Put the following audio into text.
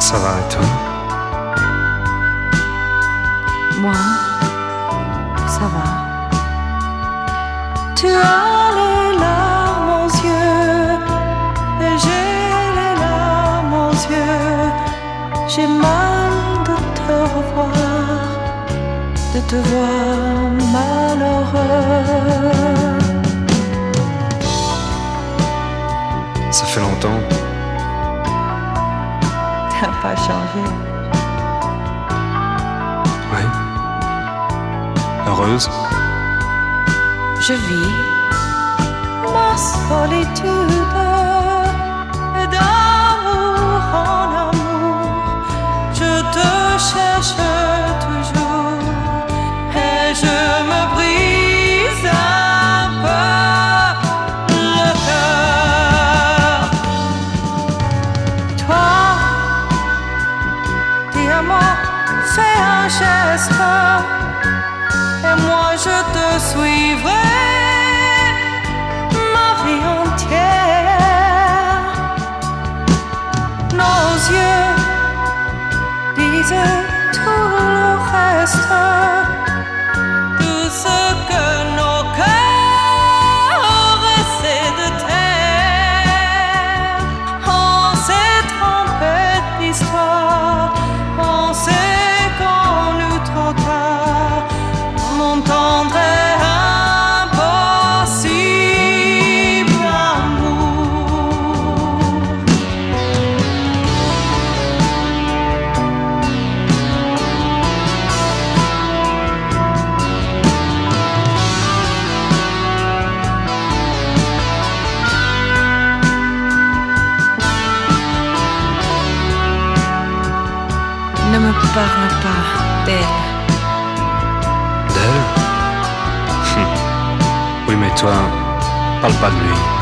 Ça va et toi? Moi, ça va. Tu as les larmes aux yeux et j'ai les larmes aux yeux. J'ai mal de te revoir, de te voir malheureux. Ça fait longtemps. T'as pas changé. Oui. Heureuse? Je vis ma solitude et d'amour en amour. Je te cherche toujours et je me brise un peu le cœur. Toi, dis à moi, fais un geste. Et moi je te suivrai ma vie entière. Nos yeux disent tout le reste, tout ce que nos cœurs essaient de taire. On s'est trompé d'histoire, on sait qu'on nous trop tard. Mon tendre et impossible amour. Ne me parle pas d'elle. D'elle? Oui, mais toi, parle pas de lui.